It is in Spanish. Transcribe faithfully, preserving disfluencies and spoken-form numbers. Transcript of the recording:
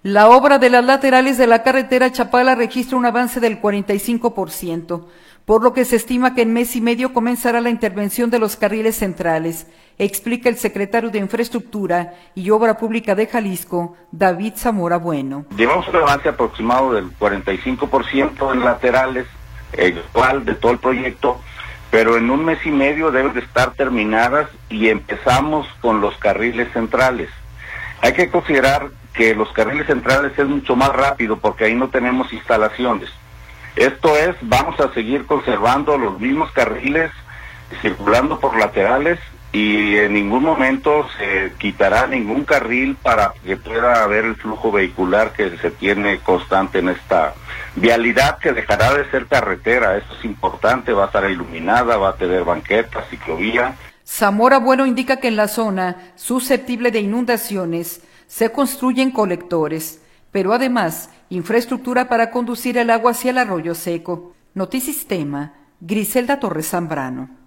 La obra de las laterales de la carretera Chapala registra un avance del cuarenta y cinco por ciento, por lo que se estima que en mes y medio comenzará la intervención de los carriles centrales, explica el secretario de Infraestructura y Obra Pública de Jalisco, David Zamora Bueno. Llevamos un avance aproximado del cuarenta y cinco por ciento en laterales, el cual de todo el proyecto, pero en un mes y medio deben de estar terminadas y empezamos con los carriles centrales. Hay que considerar que los carriles centrales es mucho más rápido porque ahí no tenemos instalaciones. Esto es, vamos a seguir conservando los mismos carriles circulando por laterales y en ningún momento se quitará ningún carril para que pueda haber el flujo vehicular que se tiene constante en esta vialidad, que dejará de ser carretera. Esto es importante, va a estar iluminada, va a tener banquetas, ciclovía. Zamora Bueno indica que en la zona susceptible de inundaciones se construyen colectores, pero además infraestructura para conducir el agua hacia el arroyo seco. Notisistema, Griselda Torres Zambrano.